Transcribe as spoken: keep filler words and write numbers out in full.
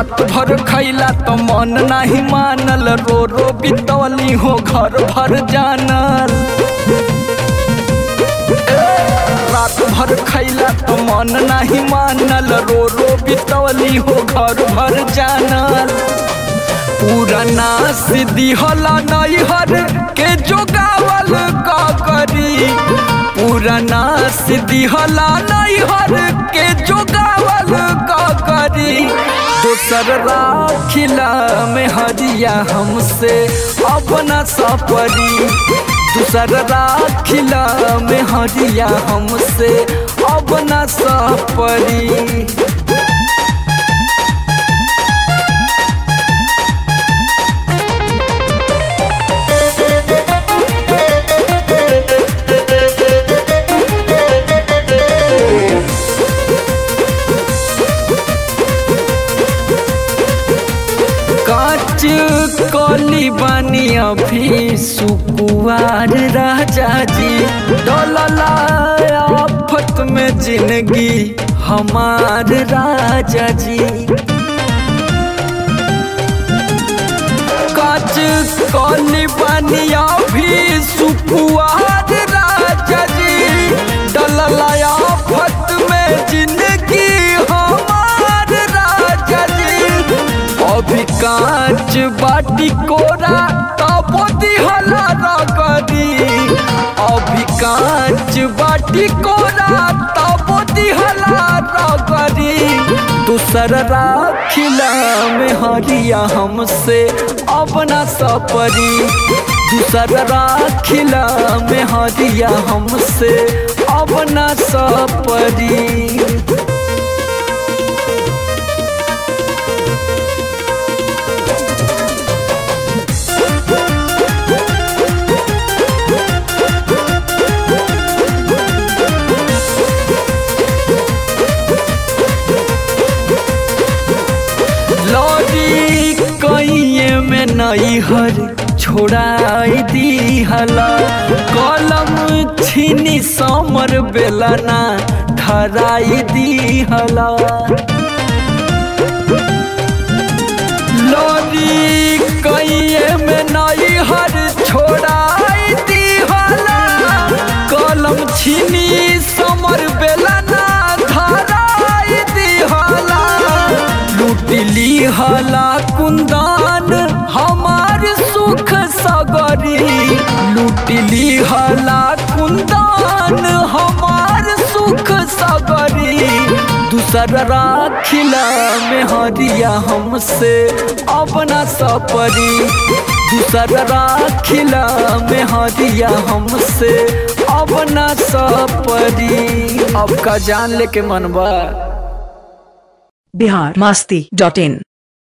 रात भर खैला तो मन नहीं मानल, रो रो बितौली हो घर भर जानल। रात भर खैला तो मन नहीं मानल, रो रो बितौली हो घर भर जानल। पुराना सिद्धि होला नैहर के जोगावल का करी, पुराना सिद्धि होला नैहर के जोगावल का करी। दोसर राखिला में हरिया हमसे अपना सपरी, दूसर राखिला में हरिया हमसे अपना सपरी। काच कली बानी अभी सुकुआर राजा जी, डोलला आफत में जिंदगी हमार राजा जी। काच कली बानी अभी सुकुआर राजा जी, डोलला आफत में जिंदगी हमार राजा जी। अभी कांच बाटी कोरा तबो दिहला रगरी, अभी कांच बाटी कोरा तबो दिहला रगरी। दूसर राखिला में हरिया हमसे अपना सपरी, दूसर राखिला में हरिया हमसे अपना सपरी। लौरी कइये में नैहर छोड़ाई दिहला, कलम छीनी समर बेलना धराई दिहला। लौरी कइये में नैहर छोड़ाई दिहला, कलम छीनी समर बेलना धराई दिहला। लूटली हला कुंदन हमार सुख सगरी, लूटली हला कुंदन हमार सुख सगरी। दूसर राखिला में हरिया हमसे अपना सपरी, दूसर राखिला में हरिया हमसे अपना सपरी। अब का जान लेके मनवा। बिहार मस्ती डॉट इन।